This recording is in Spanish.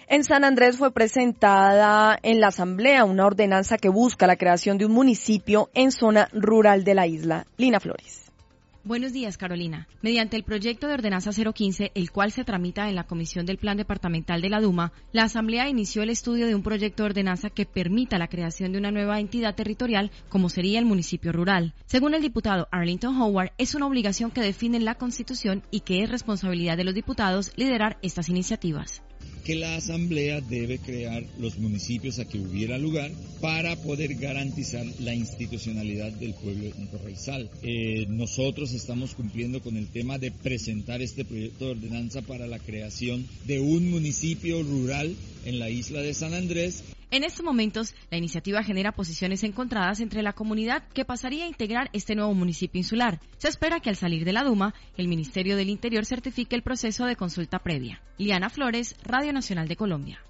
En San Andrés fue presentada en la Asamblea una ordenanza que busca la creación de un municipio en zona rural de la isla. Lina Flores. Buenos días, Carolina. Mediante el proyecto de ordenanza 015, el cual se tramita en la Comisión del Plan Departamental de la Duma, la Asamblea inició el estudio de un proyecto de ordenanza que permita la creación de una nueva entidad territorial, como sería el municipio rural. Según el diputado Arlington Howard, es una obligación que define la Constitución y que es responsabilidad de los diputados liderar estas iniciativas. Que la Asamblea debe crear los municipios a que hubiera lugar para poder garantizar la institucionalidad del pueblo de Raizal. Nosotros estamos cumpliendo con el tema de presentar este proyecto de ordenanza para la creación de un municipio rural en la isla de San Andrés. En estos momentos, la iniciativa genera posiciones encontradas entre la comunidad que pasaría a integrar este nuevo municipio insular. Se espera que al salir de la Duma, el Ministerio del Interior certifique el proceso de consulta previa. Liana Flores, Radio Nacional de Colombia.